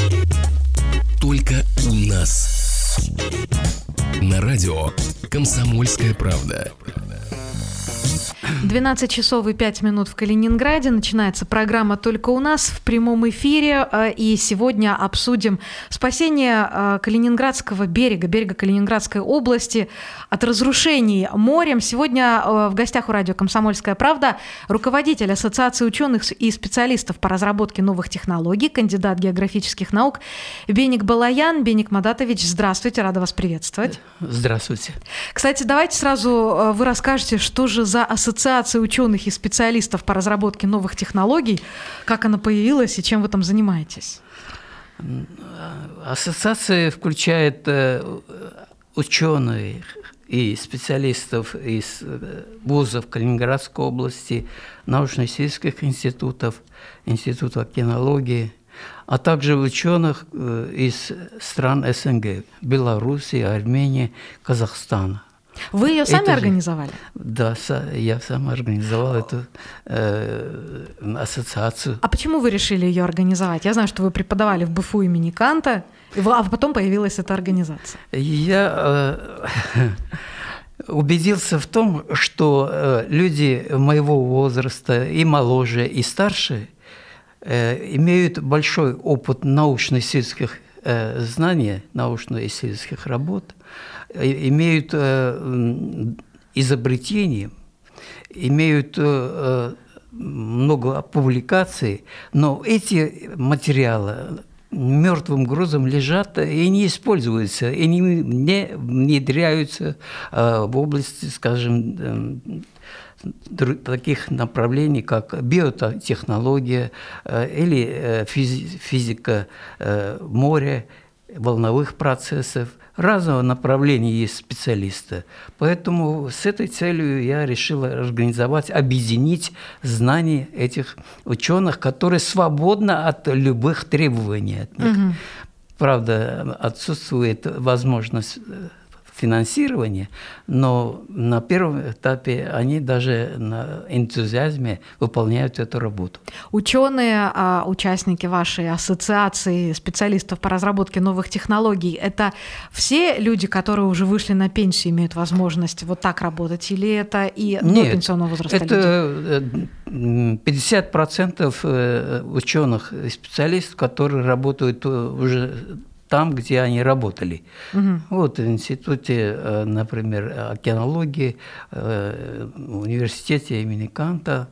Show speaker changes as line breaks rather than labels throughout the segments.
Только у нас. На радио «Комсомольская правда».
12 часов и 5 минут в Калининграде. Начинается программа «Только у нас» в прямом эфире. И сегодня обсудим спасение Калининградского берега Калининградской области от разрушений морем. Сегодня в гостях у радио «Комсомольская правда» руководитель Ассоциации ученых и специалистов по разработке новых технологий, кандидат географических наук Беник Балаян. Беник Мадатович, здравствуйте, рада вас приветствовать.
Здравствуйте.
Кстати, давайте сразу вы расскажете, что же за Ассоциация ученых и специалистов по разработке новых технологий, как она появилась и чем вы там занимаетесь?
Ассоциация включает ученых и специалистов из вузов Калининградской области, научно-исследовательских институтов, Института кинологии, а также ученых из стран СНГ – Белоруссии, Армении, Казахстана.
Вы ее сами организовали?
Да, я сам организовал эту ассоциацию.
А почему вы решили ее организовать? Я знаю, что вы преподавали в БФУ имени Канта, а потом появилась эта организация.
Я убедился в том, что люди моего возраста и моложе, и старше имеют большой опыт научно-исследовательских знаний, научно-исследовательских работ, имеют изобретения, имеют много публикаций, но эти материалы мертвым грузом лежат и не используются, и не внедряются в области, скажем, таких направлений, как биотехнология или физика моря, волновых процессов. Разного направления есть специалисты. Поэтому с этой целью я решил организовать, объединить знания этих ученых, которые свободны от любых требований от них. Угу. Правда, отсутствует возможность финансирования, но на первом этапе они даже на энтузиазме выполняют эту работу.
Ученые, участники вашей ассоциации специалистов по разработке новых технологий, это все люди, которые уже вышли на пенсию, имеют возможность вот так работать, или это и до пенсионного возраста люди?
Это 50% ученых и специалистов, которые работают уже там, где они работали. Угу. Вот в институте, например, океанологии, в университете имени Канта.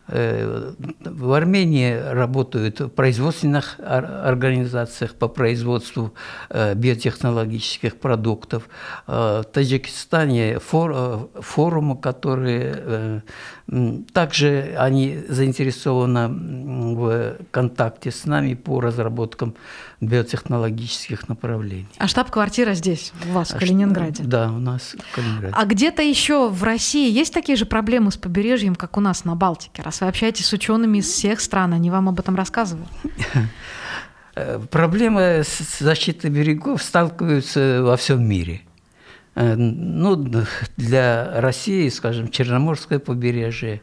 В Армении работают в производственных организациях по производству биотехнологических продуктов. В Таджикистане форумы, которые также они заинтересованы в контакте с нами по разработкам биотехнологических направлений.
А штаб-квартира здесь, у вас, в Калининграде?
Да, у нас в Калининграде.
А где-то еще в России есть такие же проблемы с побережьем, как у нас на Балтике? Раз вы общаетесь с учеными из всех стран, они вам об этом рассказывают?
Проблемы с защитой берегов сталкиваются во всем мире. Ну, для России, скажем, Черноморское побережье,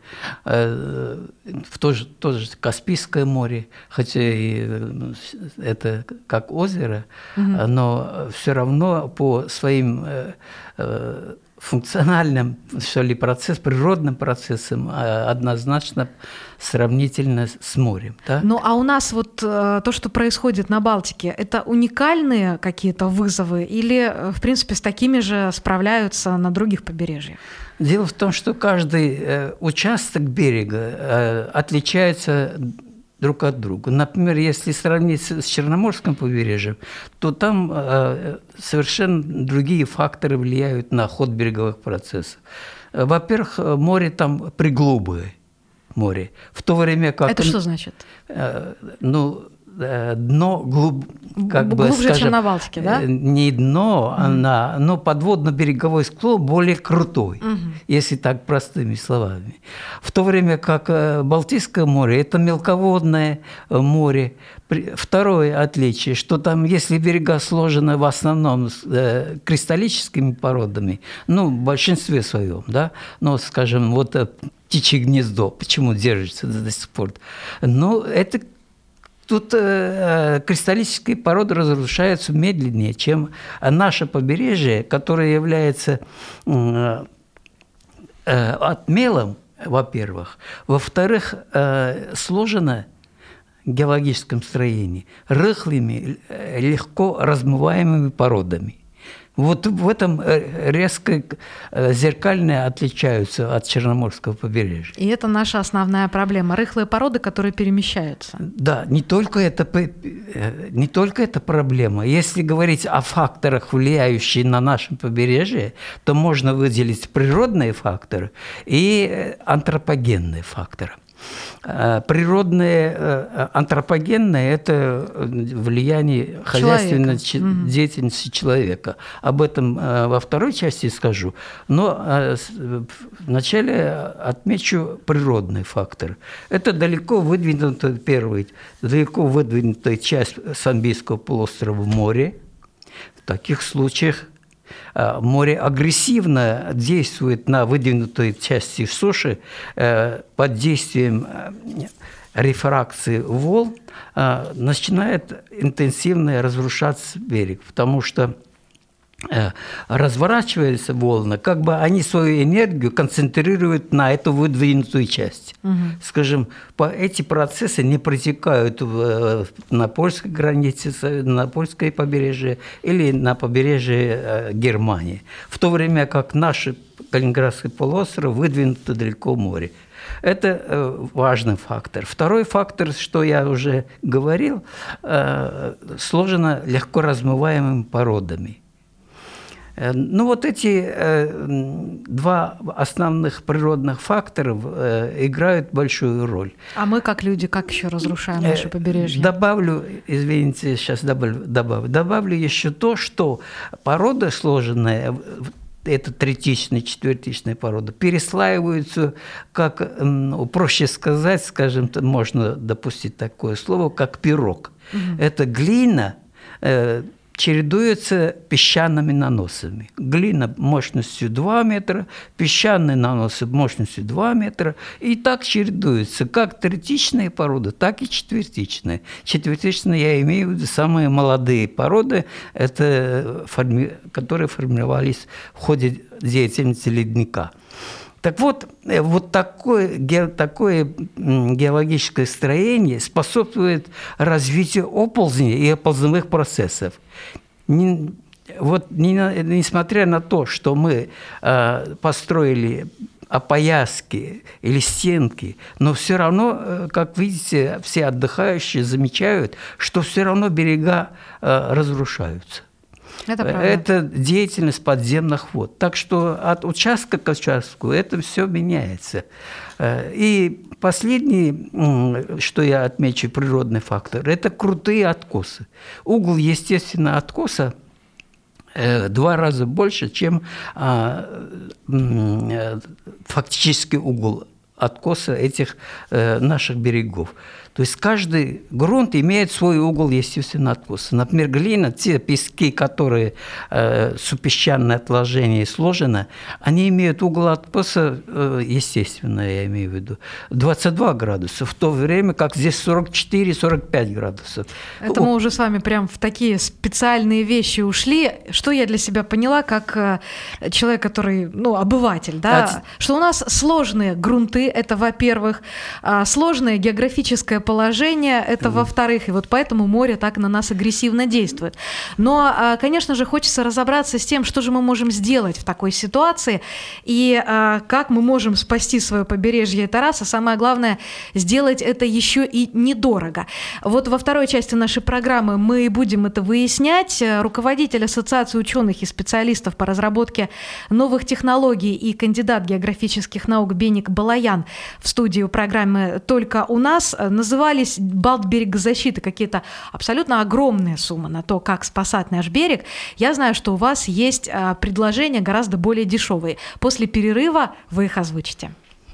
тоже Каспийское море, хотя и это как озеро, но все равно по своим функциональным, что ли, природным процессам однозначно сравнительно с морем. Да?
Ну, а у нас вот то, что происходит на Балтике, это уникальные какие-то вызовы или, в принципе, с такими же справляются на других побережьях?
Дело в том, что каждый участок берега отличается друг от друга. Например, если сравнить с Черноморским побережьем, то там совершенно другие факторы влияют на ход береговых процессов. Во-первых, море там приглубое море, в то время как...
Это что значит?
Дно
глубже, скажем, чем на Балтике, да?
Не дно, но подводно-береговой склон более крутой, если так простыми словами. В то время как Балтийское море – это мелководное море. Второе отличие, что там, если берега сложены в основном кристаллическими породами, в большинстве своем, да, скажем, вот птичье гнездо, почему держится до сих пор, это Тут кристаллические породы разрушаются медленнее, чем наше побережье, которое является отмелом, во-первых. Во-вторых, сложено в геологическом строении рыхлыми, легко размываемыми породами. Вот в этом резко зеркально отличаются от Черноморского побережья.
И это наша основная проблема. Рыхлые породы, которые перемещаются.
Да, не только это проблема. Если говорить о факторах, влияющих на наше побережье, то можно выделить природные факторы и антропогенные факторы. Природные, антропогенные – это влияние хозяйственной деятельности человека. Об этом во второй части скажу. Но вначале отмечу природный фактор. Это далеко выдвинутая часть Самбийского полуострова море. В таких случаях море агрессивно действует на выдвинутой части суши под действием рефракции волн, начинает интенсивно разрушаться берег, потому что разворачиваются волны, как бы они свою энергию концентрируют на эту выдвинутую часть. Скажем, эти процессы не протекают на польской границе, на польское побережье или на побережье Германии, в то время как наш Калининградский полуостров выдвинут далеко в море. Это важный фактор. Второй фактор, что я уже говорил, сложено легко размываемыми породами. Ну, вот эти два основных природных фактора играют большую роль.
А мы, как люди, как еще разрушаем наше побережье?
Добавлю еще то, что породы сложенные, это третичные, четвертичные породы, переслаиваются, как, проще сказать, скажем, можно допустить такое слово, как пирог. Это глина, чередуются песчаными наносами. Глина мощностью 2 метра, песчаные наносы мощностью 2 метра. И так чередуются как третичные породы, так и четвертичные. Четвертичные, я имею в виду самые молодые породы, это которые формировались в ходе деятельности ледника. Так вот, такое геологическое строение способствует развитию оползней и оползновых процессов. Несмотря на то, что мы построили опояски или стенки, но все равно, как видите, все отдыхающие замечают, что все равно берега разрушаются. Это деятельность подземных вод. Так что от участка к участку это все меняется. И последний, что я отмечу, природный фактор, это крутые откосы. Угол, естественно, откоса 2 раза больше, чем фактический угол откоса этих наших берегов. То есть каждый грунт имеет свой угол, естественно, откоса. Например, глина, те пески, которые супесчаное отложение сложено, они имеют угол откоса, естественно, я имею в виду, 22 градуса, в то время как здесь 44-45 градусов.
Это мы уже с вами прям в такие специальные вещи ушли. Что я для себя поняла, как человек, который, обыватель, да, что у нас сложные грунты, это, во-первых, сложное географическое положение, это во-вторых, и вот поэтому море так на нас агрессивно действует. Но, конечно же, хочется разобраться с тем, что же мы можем сделать в такой ситуации, и как мы можем спасти свое побережье и Тарас, а самое главное, сделать это еще и недорого. Вот во второй части нашей программы мы будем это выяснять. Руководитель Ассоциации ученых и специалистов по разработке новых технологий и кандидат географических наук Беник Балаян в студии программы «Только у нас». Назывались Балтберегозащиты какие-то абсолютно огромные суммы на то, как спасать наш берег. Я знаю, что у вас есть предложения гораздо более дешевые. После перерыва вы их озвучите.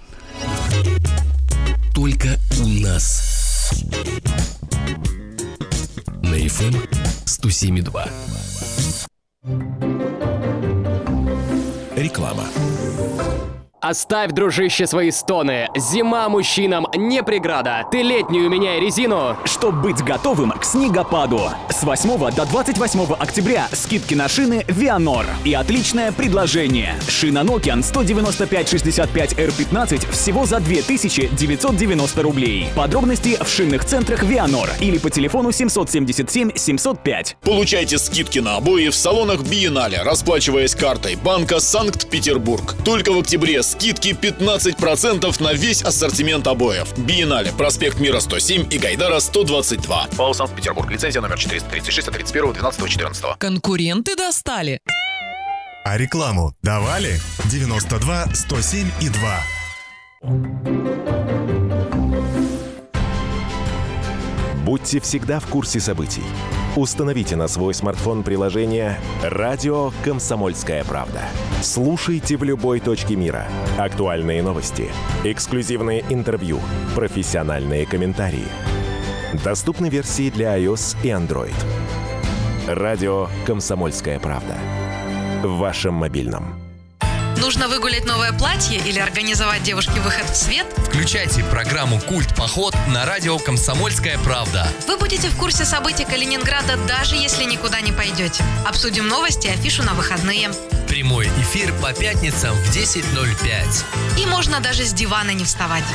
Только у нас. На FM 107.2. Реклама.
Оставь, дружище, свои стоны. Зима мужчинам не преграда. Ты летнюю меняй резину.
Чтоб быть готовым к снегопаду. С 8 до 28 октября скидки на шины Vianor. И отличное предложение. Шина Nokian 195/65 R15 всего за 2990 рублей. Подробности в шинных центрах Vianor или по телефону 777 705.
Получайте скидки на обои в салонах Биеннале, расплачиваясь картой Банка Санкт-Петербург. Только в октябре скидки 15% на весь ассортимент обоев. Биеннале, проспект Мира 107 и Гайдара 122. ПАО Санкт-Петербург. Лицензия номер 436 от 31.12.14.
Конкуренты достали.
А рекламу давали? 92 107 и 2.
Будьте всегда в курсе событий. Установите на свой смартфон приложение «Радио Комсомольская правда». Слушайте в любой точке мира. Актуальные новости, эксклюзивные интервью, профессиональные комментарии. Доступны версии для iOS и Android. «Радио Комсомольская правда». В вашем мобильном.
Нужно выгулять новое платье или организовать девушке выход в свет?
Включайте программу «Культ-поход» на радио «Комсомольская правда».
Вы будете в курсе событий Калининграда, даже если никуда не пойдете. Обсудим новости и афишу на выходные.
Прямой эфир по пятницам в 10:05.
И можно даже с дивана не вставать.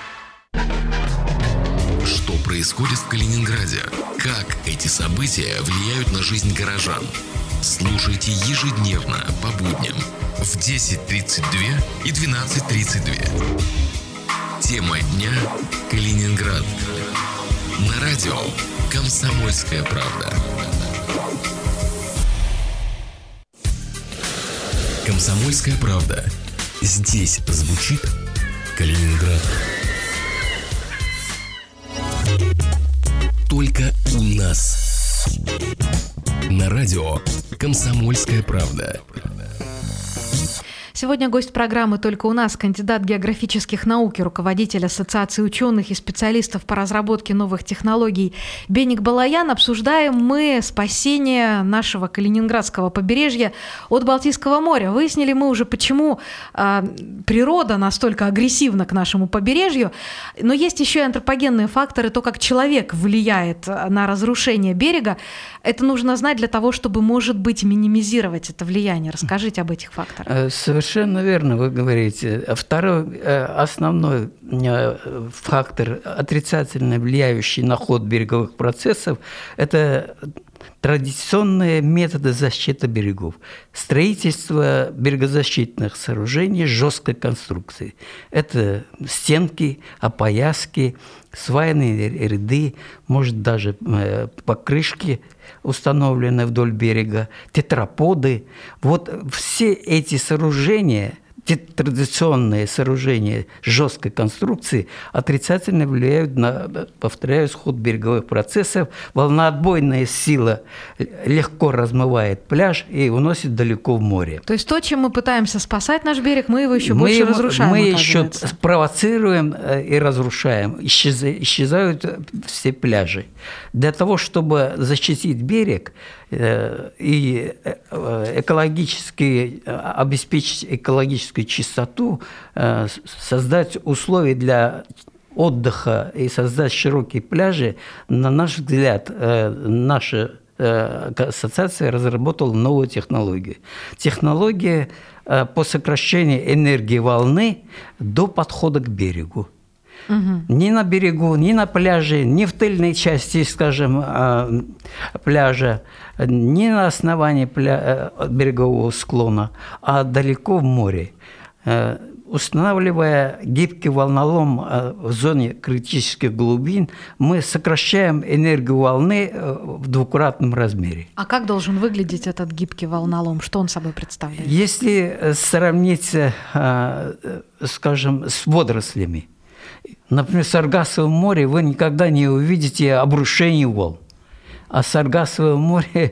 Что происходит в Калининграде? Как эти события влияют на жизнь горожан? Слушайте ежедневно по будням в 10:32 и 12:32. Тема дня – Калининград. На радио «Комсомольская правда». «Комсомольская правда». Здесь звучит Калининград. Только у нас. На радио «Комсомольская правда».
Сегодня гость программы «Только у нас» кандидат географических наук и руководитель Ассоциации ученых и специалистов по разработке новых технологий Беник Балаян. Обсуждаем мы спасение нашего Калининградского побережья от Балтийского моря. Выяснили мы уже, почему природа настолько агрессивна к нашему побережью. Но есть еще и антропогенные факторы, то, как человек влияет на разрушение берега. Это нужно знать для того, чтобы, может быть, минимизировать это влияние. Расскажите об этих факторах.
Совершенно верно вы говорите. Второй основной фактор, отрицательно влияющий на ход береговых процессов, это традиционные методы защиты берегов. Строительство берегозащитных сооружений жесткой конструкции. Это стенки, опояски, свайные ряды, может даже покрышки, установленные вдоль берега, тетраподы. Вот все эти сооружения, традиционные сооружения жесткой конструкции, отрицательно влияют на, повторяю, ход береговых процессов. Волноотбойная сила легко размывает пляж и уносит далеко в море.
То есть то, чем мы пытаемся спасать наш берег, мы его еще больше разрушаем.
Мы еще провоцируем и разрушаем. Исчезают все пляжи. Для того, чтобы защитить берег и экологически обеспечить экологическую чистоту, создать условия для отдыха и создать широкие пляжи, на наш взгляд, наша ассоциация разработала новую технологию. Технология по сокращению энергии волны до подхода к берегу. Ни на берегу, ни на пляже, ни в тыльной части, скажем, пляжа, ни на основании берегового склона, а далеко в море. Устанавливая гибкий волнолом в зоне критических глубин, мы сокращаем энергию волны в двукратном размере.
А как должен выглядеть этот гибкий волнолом? Что он собой представляет?
Если сравнить, скажем, с водорослями, например, в Саргассовом море вы никогда не увидите обрушений волн. А в Саргассовом море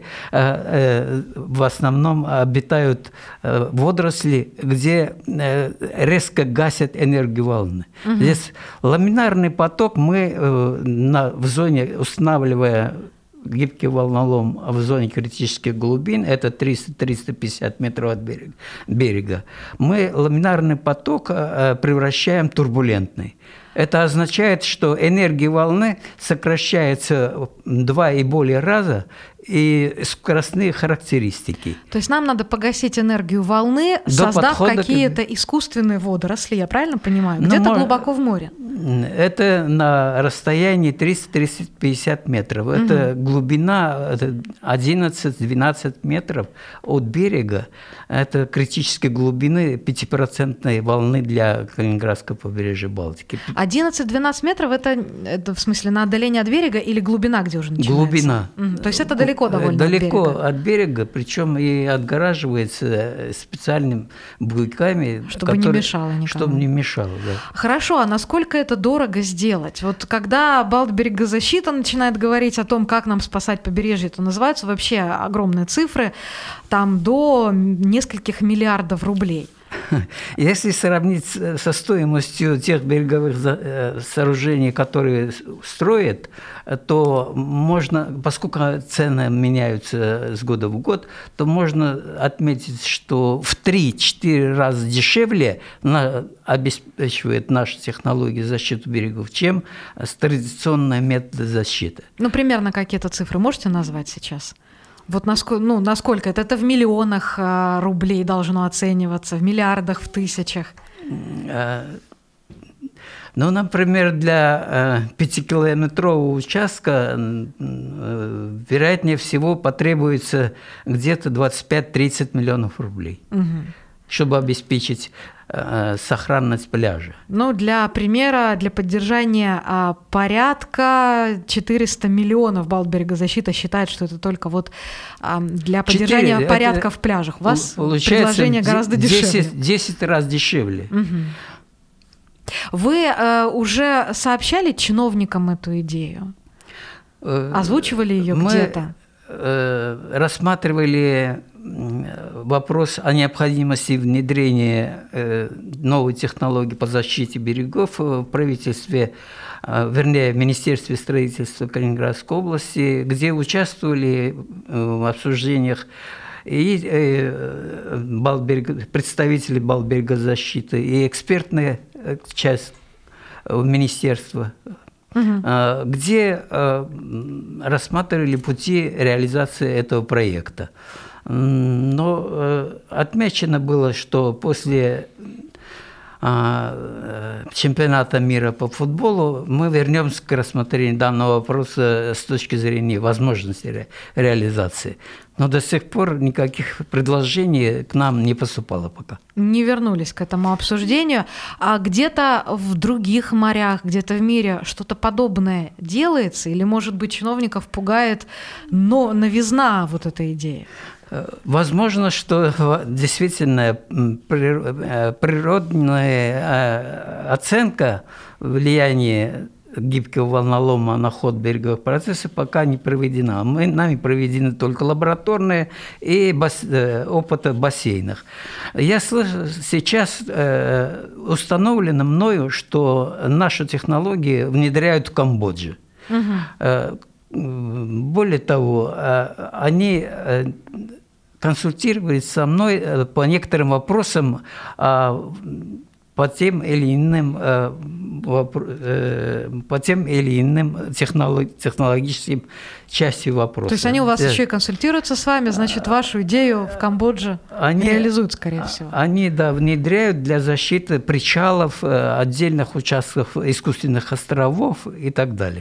в основном обитают водоросли, где резко гасят энергию волны. Здесь ламинарный поток мы в зоне, устанавливая гибкий волнолом в зоне критических глубин, это 300-350 метров от берега, мы ламинарный поток превращаем в турбулентный. Это означает, что энергия волны сокращается в 2 и более раза, и скоростные характеристики.
То есть нам надо погасить энергию волны, создав какие-то искусственные водоросли, я правильно понимаю? Где-то глубоко в море.
Это на расстоянии 300-350 метров. Это глубина 11-12 метров от берега. Это критические глубины 5% волны для Калининградского побережья Балтики.
11-12 метров это в смысле на отдаление от берега или глубина, где уже начинается?
Глубина.
То есть это далеко довольно
далеко
от берега?
От берега, причем и отгораживается специальными буйками,
чтобы не мешало никому.
Чтобы не мешало, да.
Хорошо, а насколько это дорого сделать? Вот когда Балтберегозащита начинает говорить о том, как нам спасать побережье, то называются вообще огромные цифры, там до нескольких миллиардов рублей.
Если сравнить со стоимостью тех береговых сооружений, которые строят, то можно, поскольку цены меняются с года в год, то можно отметить, что в 3-4 раза дешевле обеспечивает наша технология защиты берегов, чем традиционные методы защиты.
Ну, примерно какие-то цифры можете назвать сейчас? Вот насколько это? Это в миллионах рублей должно оцениваться, в миллиардах, в тысячах?
Ну, например, для 5-километрового участка, вероятнее всего, потребуется где-то 25-30 миллионов рублей, чтобы обеспечить сохранность пляжа.
Ну, для примера, для поддержания порядка 400 миллионов Балтберегозащита считает, что это только вот для поддержания порядка в пляжах. У вас предложение гораздо дешевле.
10 раз дешевле.
Вы уже сообщали чиновникам эту идею? Озвучивали ее где-то?
Мы рассматривали вопрос о необходимости внедрения новой технологии по защите берегов в правительстве, вернее, в Министерстве строительства Калининградской области, где участвовали в обсуждениях и представители Балтберегозащиты, и экспертная часть министерства, где рассматривали пути реализации этого проекта. Но отмечено было, что после чемпионата мира по футболу мы вернемся к рассмотрению данного вопроса с точки зрения возможности реализации. Но до сих пор никаких предложений к нам не поступало пока.
Не вернулись к этому обсуждению. А где-то в других морях, где-то в мире что-то подобное делается? Или, может быть, чиновников пугает новизна вот этой идеи?
Возможно, что действительно природная оценка влияния гибкого волнолома на ход береговых процессов пока не проведена. Нами проведены только лабораторные и опыты в бассейнах. Я слышу, сейчас установлено мною, что нашу технологию внедряют в Камбодже. Более того, они консультировались со мной по некоторым вопросам по тем или иным технологическим части вопроса.
То есть они у вас еще и консультируются с вами, значит, вашу идею в Камбодже реализуют, скорее всего.
Они, внедряют для защиты причалов, отдельных участков искусственных островов и так далее.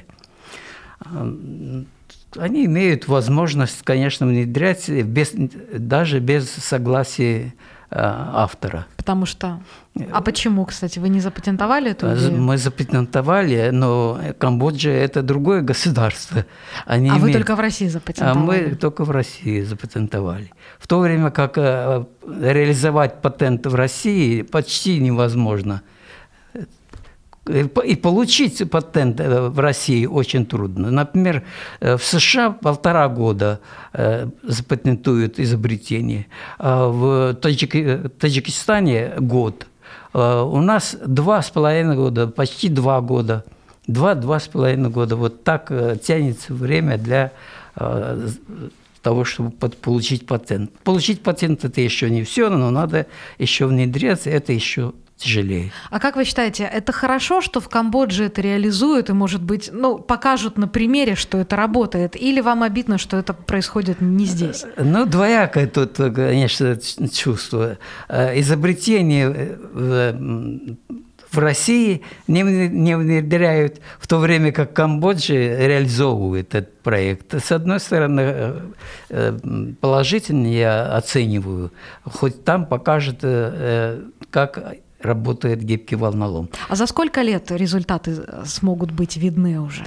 Они имеют возможность, конечно, внедрять даже без согласия автора.
Потому что... А почему, кстати, вы не запатентовали эту идею?
Мы запатентовали, но Камбоджа – это другое государство.
Вы только в России запатентовали?
А мы только в России запатентовали. В то время как реализовать патент в России почти невозможно. И получить патент в России очень трудно. Например, в США 1,5 года запатентуют изобретение, а в Таджикистане год. У нас 2,5 года, почти 2 года. 2-2,5 года. Вот так тянется время для того, чтобы получить патент. Получить патент – это еще не все, но надо еще внедряться, это еще тяжелее.
А как вы считаете, это хорошо, что в Камбодже это реализуют и, может быть, покажут на примере, что это работает? Или вам обидно, что это происходит не здесь?
Двоякое тут, конечно, чувство. Изобретение в России не внедряют, в то время как Камбоджа реализовывает этот проект. С одной стороны, положительно я оцениваю, хоть там покажет, как работает гибкий волнолом.
А за сколько лет результаты смогут быть видны уже?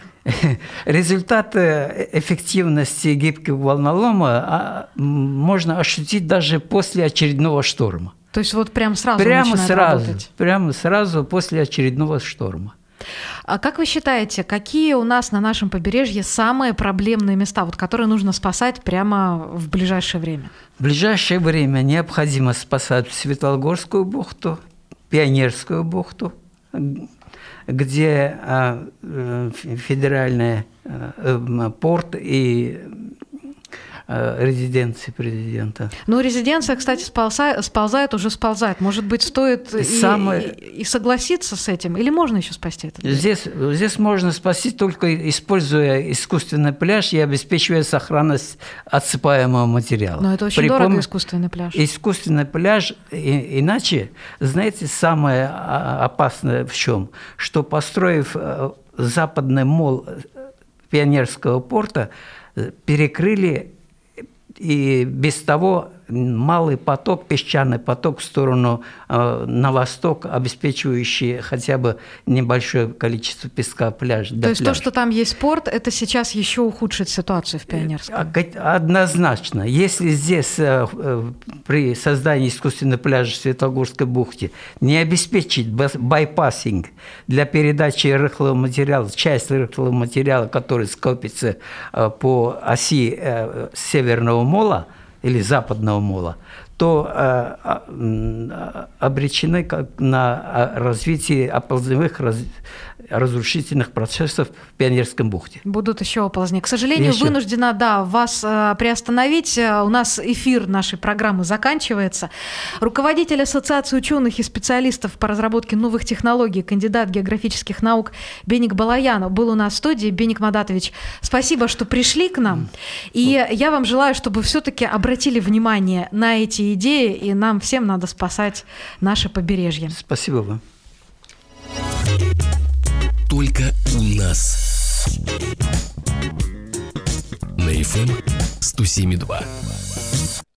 Результаты эффективности гибкого волнолома можно ощутить даже после очередного шторма.
То есть вот прямо сразу начинает работать?
Прямо сразу после очередного шторма.
А как вы считаете, какие у нас на нашем побережье самые проблемные места, которые нужно спасать прямо в ближайшее время?
В ближайшее время необходимо спасать Светлогорскую бухту, Пионерскую бухту, где федеральный порт и резиденции президента.
Резиденция, кстати, сползает. Может быть, стоит и согласиться с этим? Или можно еще спасти это?
Здесь можно спасти, только используя искусственный пляж и обеспечивая сохранность отсыпаемого материала.
Но это очень дорого, искусственный пляж.
Искусственный пляж, иначе, знаете, самое опасное в чем? Что, построив западный мол Пионерского порта, перекрыли и без того малый поток, песчаный поток в сторону на восток, обеспечивающий хотя бы небольшое количество песка пляжа.
То есть то, что там есть порт, это сейчас еще ухудшит ситуацию в Пионерском?
Однозначно. Если здесь при создании искусственного пляжа в Светлогорской бухте не обеспечить байпассинг для передачи рыхлого материала, часть рыхлого материала, который скопится по оси Северного мола, или западного мола, то обречены на развитие оползневых разрушительных процессов в Пионерском бухте.
Будут еще оползни. К сожалению, вынуждена, вас приостановить. У нас эфир нашей программы заканчивается. Руководитель Ассоциации ученых и специалистов по разработке новых технологий, кандидат географических наук Беник Балаян был у нас в студии. Беник Мадатович, спасибо, что пришли к нам. И я вам желаю, чтобы все-таки обратили внимание на эти идеи, и нам всем надо спасать наше побережье.
Спасибо вам.
Только у нас. На FM 107.2.